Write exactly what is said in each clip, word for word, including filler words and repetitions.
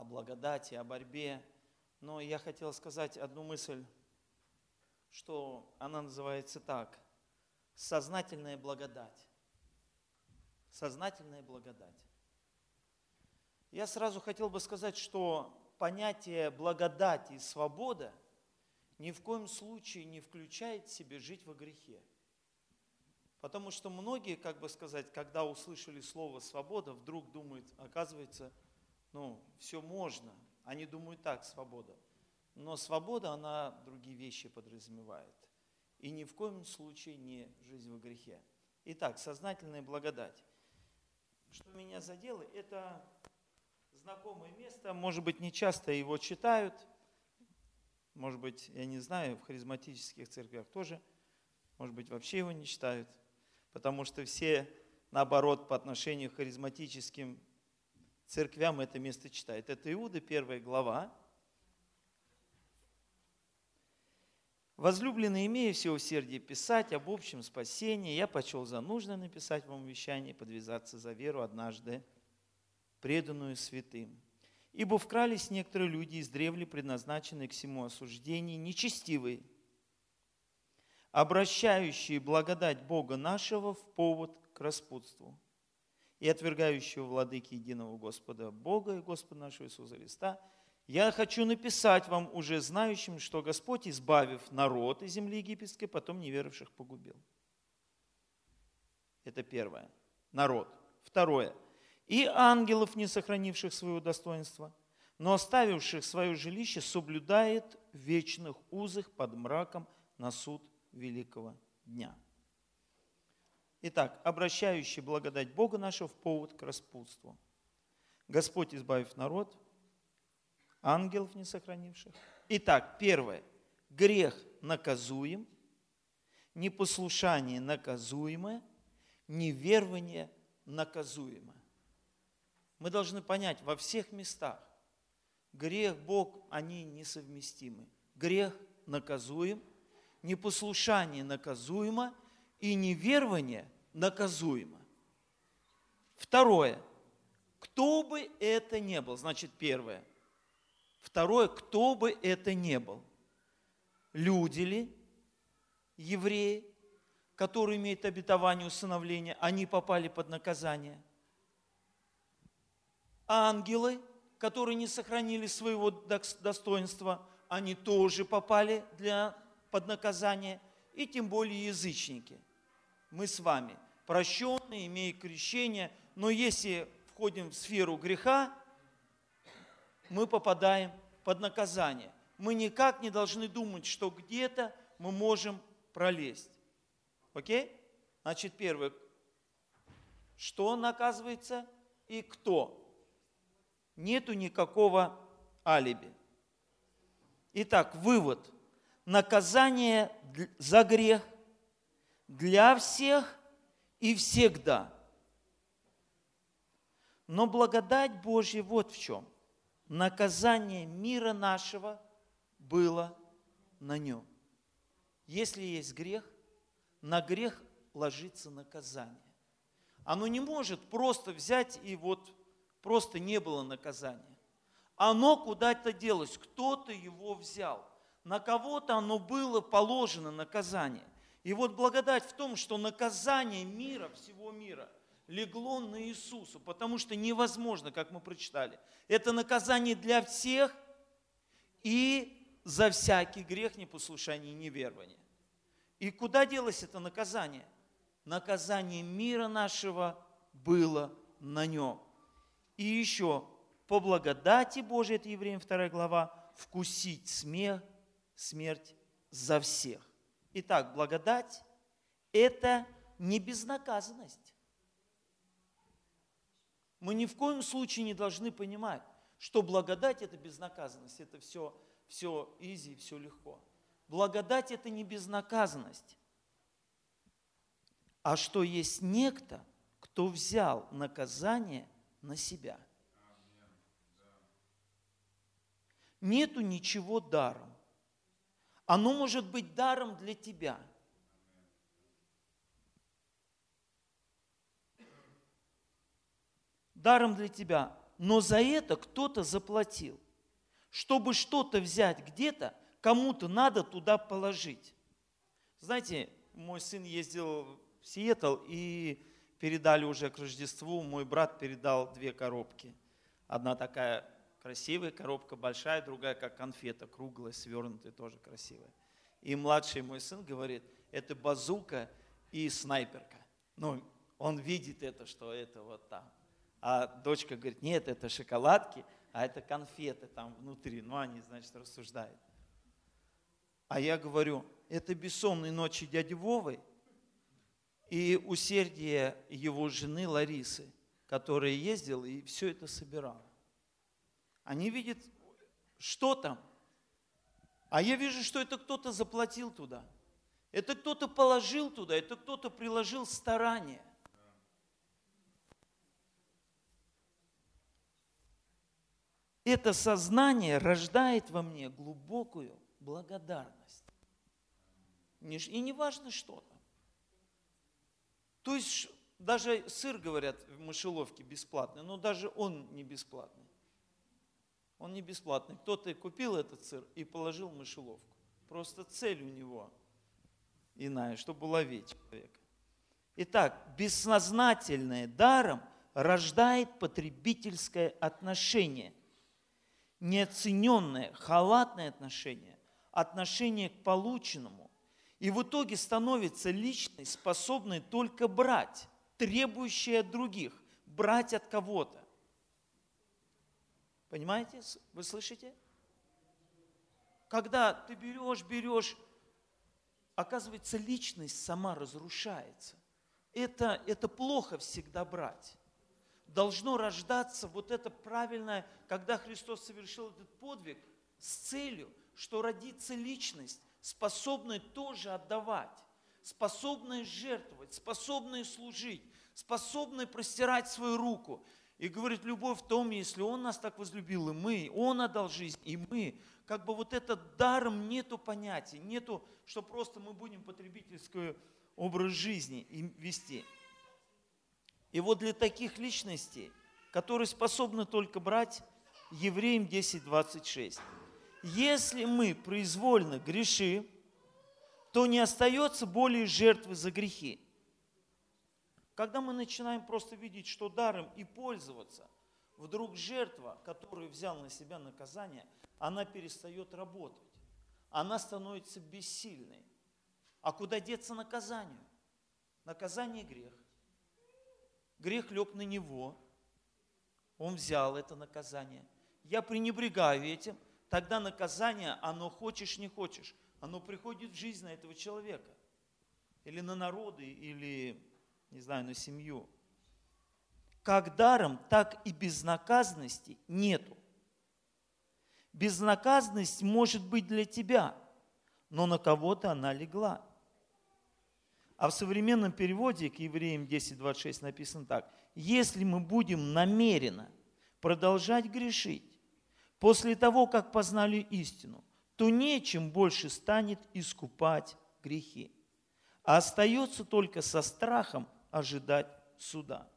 благодати, о борьбе. Но я хотел сказать одну мысль, что она называется так. Сознательная благодать. Сознательная благодать. Я сразу хотел бы сказать, что понятие благодати и свобода ни в коем случае не включает в себе жить во грехе. Потому что многие, как бы сказать, когда услышали слово «свобода», вдруг думают, оказывается, ну, все можно. Они думают так, свобода. Но свобода, она другие вещи подразумевает. И ни в коем случае не жизнь во грехе. Итак, сознательная благодать. Что меня задело, это знакомое место, может быть, не часто его читают, может быть, я не знаю, в харизматических церквях тоже, может быть, вообще его не читают, потому что все, наоборот, по отношению к харизматическим церквям это место читают. Это Иуда, первая глава. «Возлюбленные, имея все усердие писать об общем спасении, я почел за нужное написать вам увещание, подвязаться за веру однажды, преданную святым. Ибо вкрались некоторые люди издревле, предназначенные к всему осуждению, нечестивые, обращающие благодать Бога нашего в повод к распутству и отвергающего владыки единого Господа Бога и Господа нашего Иисуса Христа. Я хочу написать вам, уже знающим, что Господь, избавив народ из земли египетской, потом неверовавших погубил». Это первое. Народ. Второе. «И ангелов, не сохранивших своего достоинства, но оставивших свое жилище, соблюдает в вечных узах под мраком на суд великого дня». Итак, обращающий благодать Бога нашего в повод к распутству. Господь, избавив народ, ангелов, не сохранивших. Итак, первое. Грех наказуем, непослушание наказуемое, неверование наказуемо. Мы должны понять, во всех местах грех, Бог, они несовместимы. Грех наказуем, непослушание наказуемо и неверование наказуемо. Второе. Кто бы это ни был, значит, первое. Второе, кто бы это ни был. Люди ли, евреи, которые имеют обетование усыновления, они попали под наказание. Ангелы, которые не сохранили своего достоинства, они тоже попали для, под наказание. И тем более язычники. Мы с вами прощенные, имея крещение, но если входим в сферу греха, мы попадаем под наказание. Мы никак не должны думать, что где-то мы можем пролезть. Окей? Значит, первое. Что наказывается и кто? Нету никакого алиби. Итак, вывод. Наказание за грех для всех и всегда. Но благодать Божья вот в чем. Наказание мира нашего было на нем. Если есть грех, на грех ложится наказание. Оно не может просто взять и вот просто не было наказания. Оно куда-то делось, кто-то его взял. На кого-то оно было положено наказание. И вот благодать в том, что наказание мира, всего мира, легло на Иисуса, потому что невозможно, как мы прочитали. Это наказание для всех и за всякий грех, непослушание и неверование. И куда делось это наказание? Наказание мира нашего было на нем. И еще, по благодати Божией, это Евреям вторая глава, вкусить смех, смерть за всех. Итак, благодать – это не безнаказанность. Мы ни в коем случае не должны понимать, что благодать – это безнаказанность, это все, все изи, все легко. Благодать – это не безнаказанность, а что есть некто, кто взял наказание на себя. Нету ничего даром. Оно может быть даром для тебя. Даром для тебя но за это кто-то заплатил. Чтобы что-то взять где-то, кому-то надо туда положить. Знаете, мой сын ездил в Сиэтл, и передали уже к Рождеству, мой брат передал две коробки. Одна такая красивая коробка, большая, другая как конфета, круглая, свернутая, тоже красивая. И младший мой сын говорит, это базука и снайперка. Ну, он видит это, что это вот там. А дочка говорит, нет, это шоколадки, а это конфеты там внутри. Ну, они, значит, рассуждают. А я говорю, это бессонные ночи дяди Вовы и усердие его жены Ларисы, которая ездила и все это собирала. Они видят, что там. А я вижу, что это кто-то заплатил туда. Это кто-то положил туда, это кто-то приложил старание. Это сознание рождает во мне глубокую благодарность. И не важно, что там. То есть даже сыр, говорят, в мышеловке бесплатный, но даже он не бесплатный. Он не бесплатный. Кто-то купил этот сыр и положил в мышеловку. Просто цель у него иная, чтобы ловить человека. Итак, бессознательное даром рождает потребительское отношение, неоцененное, халатное отношение, отношение к полученному. И в итоге становится личность, способной только брать, требующая от других, брать от кого-то. Понимаете? Вы слышите? Когда ты берешь, берешь, оказывается, личность сама разрушается. Это, это плохо всегда брать. Должно рождаться вот это правильное, когда Христос совершил этот подвиг с целью, что родится личность, способная тоже отдавать, способная жертвовать, способная служить, способная простирать свою руку. И говорит, любовь в том, если Он нас так возлюбил, и мы, Он отдал жизнь, и мы. Как бы вот это даром нету понятия, нету, что просто мы будем потребительский образ жизни вести. И вот для таких личностей, которые способны только брать, Евреям десять двадцать шесть. Если мы произвольно грешим, то не остается более жертвы за грехи. Когда мы начинаем просто видеть, что даром и пользоваться, вдруг жертва, которую взял на себя наказание, она перестает работать. Она становится бессильной. А куда деться наказанию? Наказание – грех. Грех лег на него. Он взял это наказание. Я пренебрегаю этим. Тогда наказание, оно хочешь, не хочешь, оно приходит в жизнь на этого человека. Или на народы, или, не знаю, на семью. Как даром, так и безнаказанности нету. Безнаказанность может быть для тебя, но на кого-то она легла. А в современном переводе к Евреям десять двадцать шесть написано так. Если мы будем намеренно продолжать грешить после того, как познали истину, то нечем больше станет искупать грехи. А остается только со страхом ожидать суда.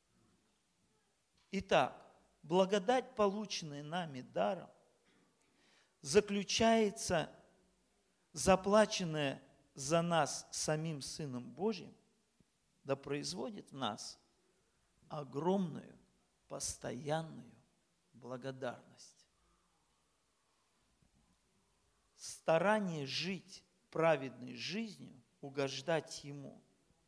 Итак, благодать, полученная нами даром, заключается заплаченная за нас самим Сыном Божьим, да производит в нас огромную, постоянную благодарность. Старание жить праведной жизнью, угождать Ему.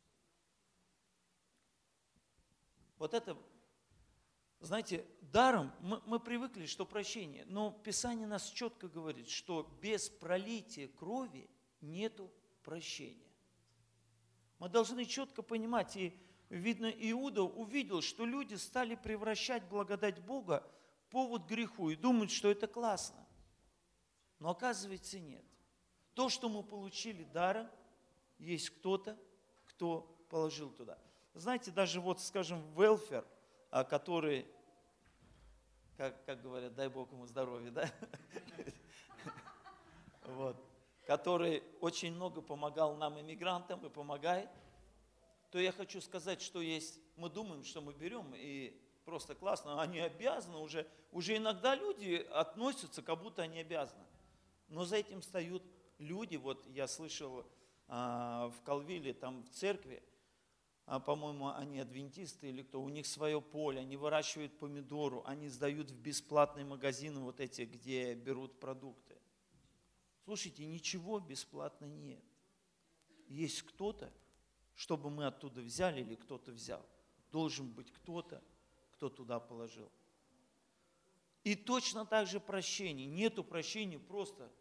Вот это, знаете, даром мы, мы привыкли, что прощение, но Писание нас четко говорит, что без пролития крови нету прощения. Мы должны четко понимать, и видно, Иуда увидел, что люди стали превращать благодать Бога в повод к греху и думают, что это классно. Но оказывается нет. То, что мы получили даром, есть кто-то, кто положил туда. Знаете, даже вот, скажем, велфер, который, как, как говорят, дай Бог ему здоровья, да? Вот. Который очень много помогал нам, иммигрантам, и помогает, то я хочу сказать, что есть, мы думаем, что мы берем и просто классно, они обязаны уже. Уже иногда люди относятся, как будто они обязаны. Но за этим встают люди. Вот я слышал а, в Колвиле, там в церкви, а, по-моему, они адвентисты или кто, у них свое поле, они выращивают помидору, они сдают в бесплатные магазины вот эти, где берут продукты. Слушайте, ничего бесплатно нет. Есть кто-то, чтобы мы оттуда взяли или кто-то взял. Должен быть кто-то, кто туда положил. И точно так же прощение. Нету прощения просто.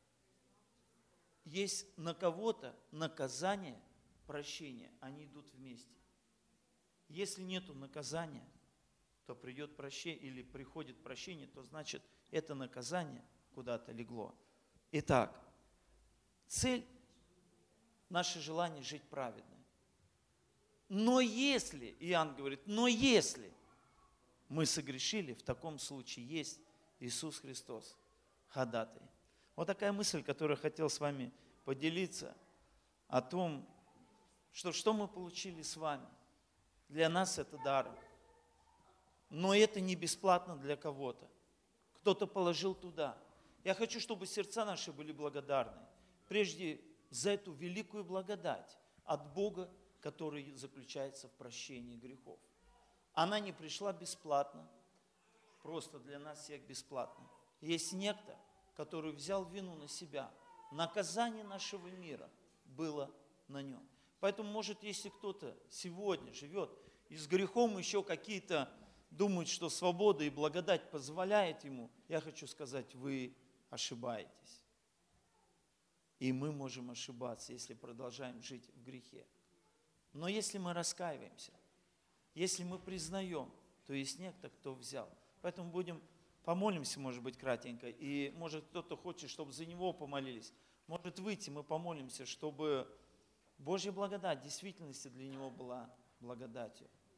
Есть на кого-то наказание, прощение. Они идут вместе. Если нету наказания, то придет прощение или приходит прощение, то значит это наказание куда-то легло. Итак, цель, наше желание жить праведно. Но если, Иоанн говорит, но если мы согрешили, в таком случае есть Иисус Христос, ходатай. Вот такая мысль, которую я хотел с вами поделиться, о том, что, что мы получили с вами. Для нас это дар. Но это не бесплатно для кого-то. Кто-то положил туда. Я хочу, чтобы сердца наши были благодарны. Прежде за эту великую благодать от Бога, который заключается в прощении грехов. Она не пришла бесплатно, просто для нас всех бесплатно. Есть некто, который взял вину на себя. Наказание нашего мира было на нем. Поэтому, может, если кто-то сегодня живет и с грехом еще какие-то думают, что свобода и благодать позволяет ему, я хочу сказать, вы ошибаетесь. И мы можем ошибаться, если продолжаем жить в грехе. Но если мы раскаиваемся, если мы признаем, то есть некто, кто взял. Поэтому будем, помолимся, может быть, кратенько. И может кто-то хочет, чтобы за него помолились. Может выйти, мы помолимся, чтобы Божья благодать в действительности для него была благодатью.